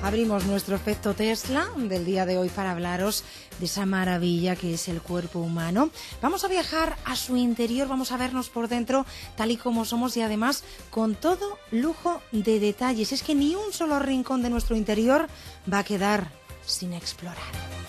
Abrimos nuestro efecto Tesla del día de hoy para hablaros de esa maravilla que es el cuerpo humano. Vamos a viajar a su interior, vamos a vernos por dentro tal y como somos y además con todo lujo de detalles. Es que ni un solo rincón de nuestro interior va a quedar sin explorar.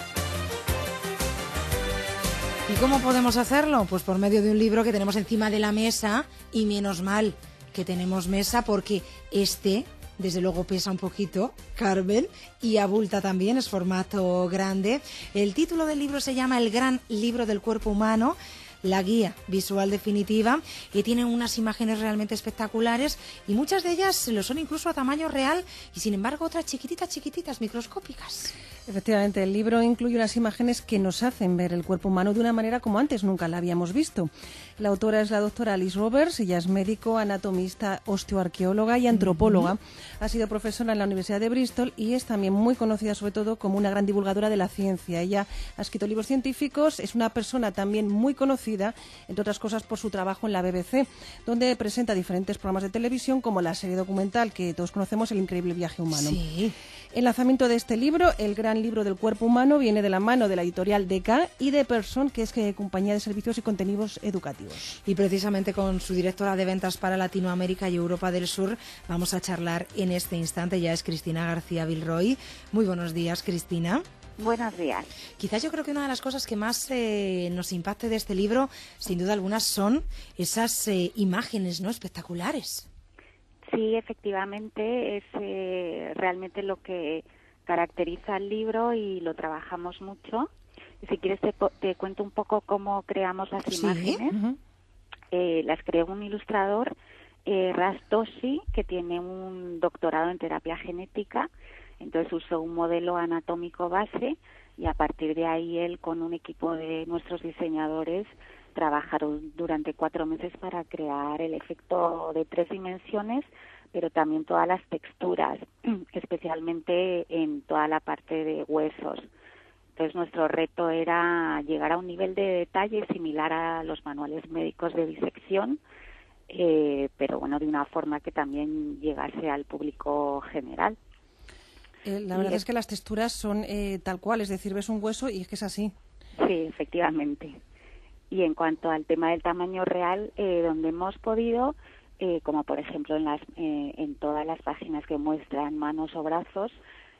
¿Y cómo podemos hacerlo? Pues por medio de un libro que tenemos encima de la mesa, y menos mal que tenemos mesa porque desde luego pesa un poquito, Carmen, y abulta también, es formato grande. El título del libro se llama El gran libro del cuerpo humano, la guía visual definitiva, y tiene unas imágenes realmente espectaculares y muchas de ellas lo son incluso a tamaño real y sin embargo otras chiquititas, microscópicas. Efectivamente, el libro incluye unas imágenes que nos hacen ver el cuerpo humano de una manera como antes nunca la habíamos visto. La autora es la doctora Alice Roberts, ella es médico, anatomista, osteoarqueóloga y antropóloga. Ha sido profesora en la Universidad de Bristol y es también muy conocida sobre todo como una gran divulgadora de la ciencia. Ella ha escrito libros científicos, es una persona también muy conocida, entre otras cosas por su trabajo en la BBC, donde presenta diferentes programas de televisión como la serie documental que todos conocemos, El increíble viaje humano. Sí. El lanzamiento de este libro, El gran libro del cuerpo humano, viene de la mano de la editorial DK y de Person, que es compañía de servicios y contenidos educativos. Y precisamente con su directora de ventas para Latinoamérica y Europa del Sur vamos a charlar en este instante. Ya es Cristina García Vilroy. Muy buenos días, Cristina. Buenos días. Quizás yo creo que una de las cosas que más nos impacte de este libro, sin duda alguna, son esas imágenes, ¿no?, espectaculares. Sí, efectivamente, es realmente lo que caracteriza el libro y lo trabajamos mucho. Si quieres te cuento un poco cómo creamos las imágenes. Las creó un ilustrador, Rastoshi, que tiene un doctorado en terapia genética. Entonces usó un modelo anatómico base y a partir de ahí él con un equipo de nuestros diseñadores trabajaron durante 4 meses para crear el efecto de 3 dimensiones, pero también todas las texturas, especialmente en toda la parte de huesos. Entonces nuestro reto era llegar a un nivel de detalle similar a los manuales médicos de disección, pero bueno, de una forma que también llegase al público general. La verdad es que las texturas son tal cual, es decir, ves un hueso y es que es así. Sí, efectivamente. Y en cuanto al tema del tamaño real, donde hemos podido, como por ejemplo en todas las páginas que muestran manos o brazos,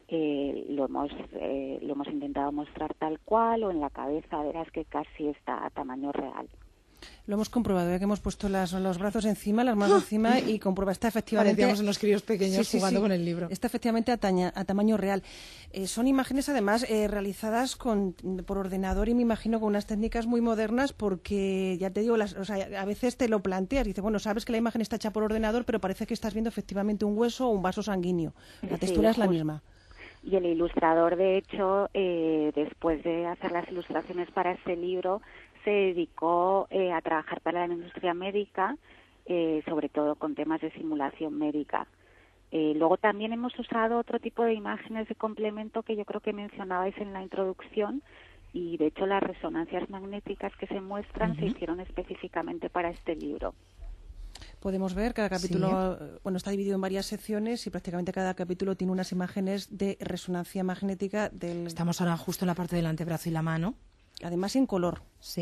lo hemos intentado mostrar tal cual, o en la cabeza verás que casi está a tamaño real. Lo hemos comprobado, que hemos puesto los brazos encima, las manos encima y comprueba, está efectivamente... Parecíamos unos críos pequeños jugando con el libro. Está efectivamente a tamaño real. Son imágenes además realizadas por ordenador y me imagino con unas técnicas muy modernas porque, ya te digo, a veces te lo planteas y dices, bueno, sabes que la imagen está hecha por ordenador, pero parece que estás viendo efectivamente un hueso o un vaso sanguíneo. La textura es la misma. Y el ilustrador, de hecho, después de hacer las ilustraciones para este libro, se dedicó a trabajar para la industria médica, sobre todo con temas de simulación médica. Luego también hemos usado otro tipo de imágenes de complemento que yo creo que mencionabais en la introducción, y de hecho las resonancias magnéticas que se muestran se hicieron específicamente para este libro. Podemos ver cada capítulo, está dividido en varias secciones y prácticamente cada capítulo tiene unas imágenes de resonancia magnética del... Estamos ahora justo en la parte del antebrazo y la mano. Además en color. Sí.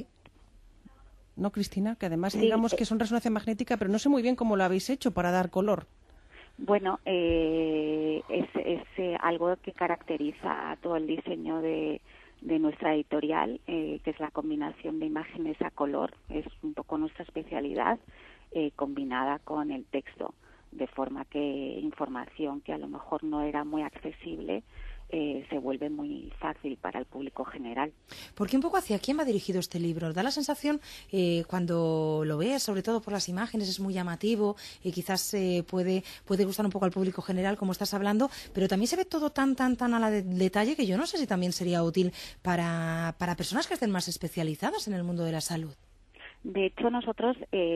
¿No, Cristina? Que además Sí, digamos que son resonancia magnética, pero no sé muy bien cómo lo habéis hecho para dar color. Bueno, es algo que caracteriza a todo el diseño de nuestra editorial, que es la combinación de imágenes a color. Es un poco nuestra especialidad, combinada con el texto, de forma que información que a lo mejor no era muy accesible se vuelve muy fácil para el público general. ¿Por qué un poco hacia quién va dirigido este libro? Da la sensación, cuando lo ves, sobre todo por las imágenes, es muy llamativo y quizás puede gustar un poco al público general, como estás hablando, pero también se ve todo tan a la detalle que yo no sé si también sería útil para personas que estén más especializadas en el mundo de la salud. De hecho, nosotros,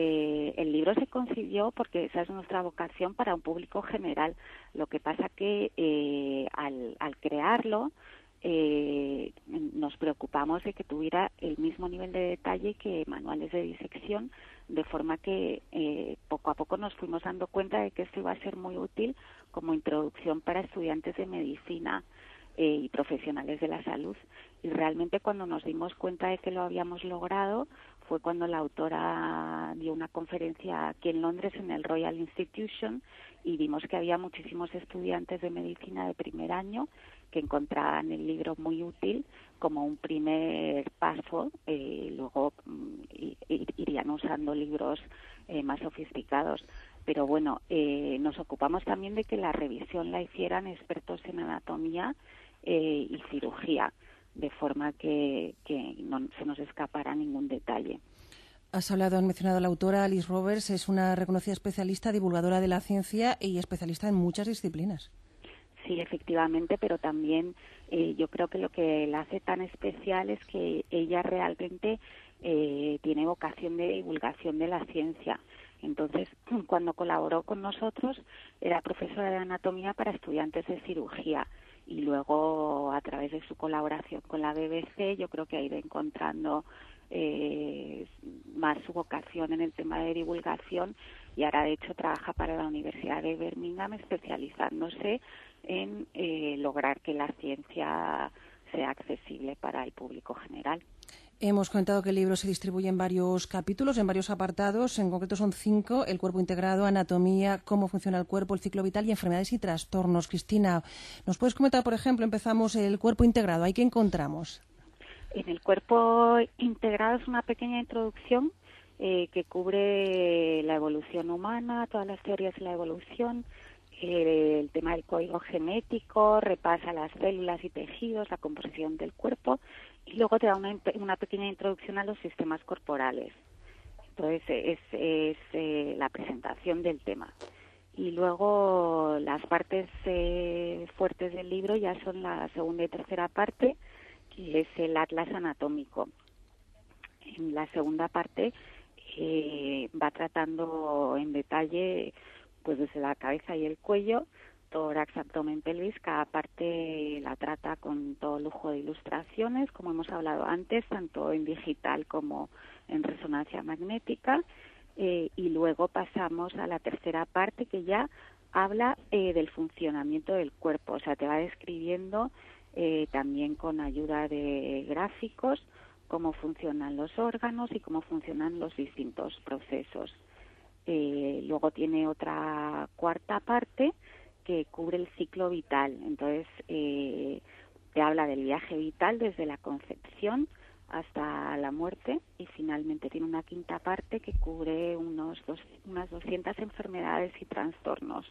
el libro se concibió porque esa es nuestra vocación para un público general. Lo que pasa que al crearlo, nos preocupamos de que tuviera el mismo nivel de detalle que manuales de disección, de forma que poco a poco nos fuimos dando cuenta de que esto iba a ser muy útil como introducción para estudiantes de medicina y profesionales de la salud. Y realmente cuando nos dimos cuenta de que lo habíamos logrado fue cuando la autora dio una conferencia aquí en Londres en el Royal Institution y vimos que había muchísimos estudiantes de medicina de primer año que encontraban el libro muy útil como un primer paso. Luego irían usando libros más sofisticados. Pero bueno, nos ocupamos también de que la revisión la hicieran expertos en anatomía y cirugía, de forma que no se nos escapara ningún detalle. Has mencionado a la autora Alice Roberts, es una reconocida especialista, divulgadora de la ciencia y especialista en muchas disciplinas. Sí, efectivamente, pero también yo creo que lo que la hace tan especial es que ella realmente tiene vocación de divulgación de la ciencia. Entonces, cuando colaboró con nosotros, era profesora de anatomía para estudiantes de cirugía. Y luego, a través de su colaboración con la BBC, yo creo que ha ido encontrando más su vocación en el tema de divulgación, y ahora, de hecho, trabaja para la Universidad de Birmingham, especializándose en lograr que la ciencia sea accesible para el público general. Hemos comentado que el libro se distribuye en varios capítulos, en varios apartados, en concreto son 5, el cuerpo integrado, anatomía, cómo funciona el cuerpo, el ciclo vital y enfermedades y trastornos. Cristina, ¿nos puedes comentar, por ejemplo, empezamos el cuerpo integrado, ¿ahí qué encontramos? En el cuerpo integrado es una pequeña introducción que cubre la evolución humana, todas las teorías de la evolución, el tema del código genético, repasa las células y tejidos, la composición del cuerpo, y luego te da una pequeña introducción a los sistemas corporales. Entonces es la presentación del tema. Y luego las partes fuertes del libro ya son la segunda y tercera parte, que es el atlas anatómico. En la segunda parte va tratando en detalle, pues desde la cabeza y el cuello, tórax, abdomen, pelvis. Cada parte la trata con todo lujo de ilustraciones, como hemos hablado antes, tanto en digital como en resonancia magnética. Y luego pasamos a la tercera parte, que ya habla del funcionamiento del cuerpo. O sea, te va describiendo también con ayuda de gráficos cómo funcionan los órganos y cómo funcionan los distintos procesos. Luego tiene otra cuarta parte que cubre el ciclo vital. Entonces, te habla del viaje vital desde la concepción hasta la muerte, y finalmente tiene una quinta parte que cubre unas 200 enfermedades y trastornos.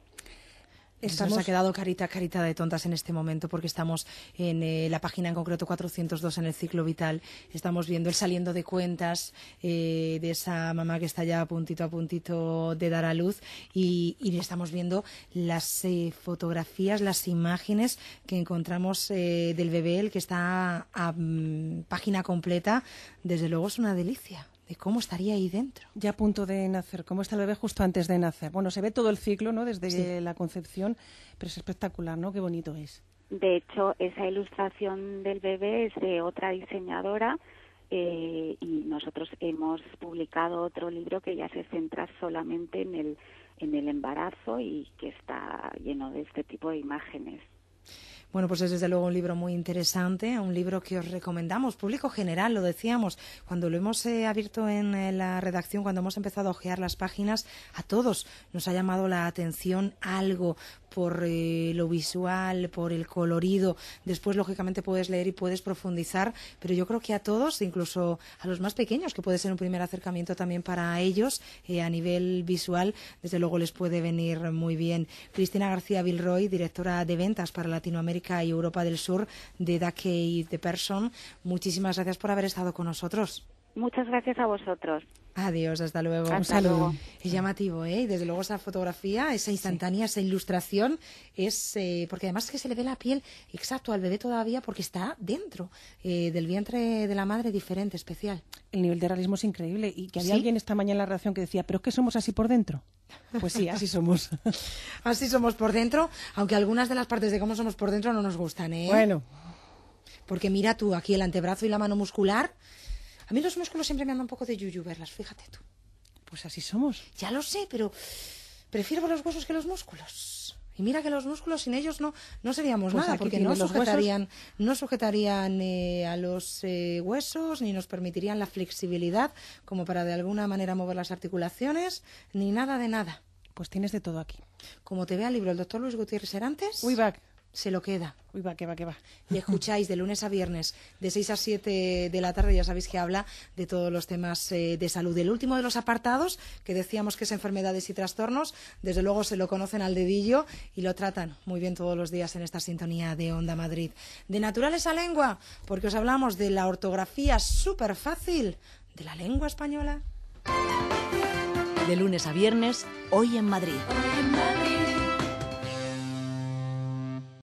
Nos ha quedado carita de tontas en este momento, porque estamos en la página en concreto 402 en el ciclo vital. Estamos viendo el saliendo de cuentas de esa mamá que está ya a puntito de dar a luz, y estamos viendo las fotografías, las imágenes que encontramos del bebé, el que está a página completa. Desde luego es una delicia de cómo estaría ahí dentro. Ya a punto de nacer, cómo está el bebé justo antes de nacer. Bueno, se ve todo el ciclo, ¿no?, desde sí, la concepción, pero es espectacular, ¿no? Qué bonito es. De hecho, esa ilustración del bebé es de otra diseñadora, y nosotros hemos publicado otro libro que ya se centra solamente en el embarazo y que está lleno de este tipo de imágenes. Bueno, pues es desde luego un libro muy interesante, un libro que os recomendamos, público general, lo decíamos, cuando lo hemos abierto en la redacción, cuando hemos empezado a hojear las páginas, a todos nos ha llamado la atención algo por lo visual, por el colorido. Después, lógicamente, puedes leer y puedes profundizar, pero yo creo que a todos, incluso a los más pequeños, que puede ser un primer acercamiento también para ellos, a nivel visual, desde luego les puede venir muy bien. Cristina García Vilroy, directora de ventas para Latinoamérica y Europa del Sur de Dakey de Person, muchísimas gracias por haber estado con nosotros. Muchas gracias a vosotros. Adiós, hasta luego. Hasta un saludo. luego. Es llamativo, ¿eh? Y desde luego esa fotografía, esa instantánea, esa ilustración, es porque además es que se le ve la piel exacto al bebé todavía, porque está dentro del vientre de la madre, diferente, especial. El nivel de realismo es increíble, y que había ¿Sí? alguien esta mañana en la redacción que decía, ¿pero es que somos así por dentro? Pues sí, así somos. Así somos por dentro, aunque algunas de las partes de cómo somos por dentro no nos gustan, ¿eh? Bueno. Porque mira tú, aquí el antebrazo y la mano muscular, a mí los músculos siempre me dan un poco de yuyu verlas, fíjate tú. Pues así somos. Ya lo sé, pero prefiero los huesos que los músculos. Y mira que los músculos sin ellos no seríamos Pues nada, aquí porque tienes los no sujetarían a los huesos, ni nos permitirían la flexibilidad como para de alguna manera mover las articulaciones, ni nada de nada. Pues tienes de todo aquí. Como te vea el libro el doctor Luis Gutiérrez Serantes, Uy, va. se lo queda. Uy, va, que va, que va. Y escucháis de lunes a viernes, de 6 a 7 de la tarde, ya sabéis que habla de todos los temas de salud. El último de los apartados, que decíamos que es enfermedades y trastornos, desde luego se lo conocen al dedillo y lo tratan muy bien todos los días en esta sintonía de Onda Madrid. De naturales a lengua, porque os hablamos de la ortografía súper fácil de la lengua española. De lunes a viernes, Hoy en Madrid. Hoy en Madrid.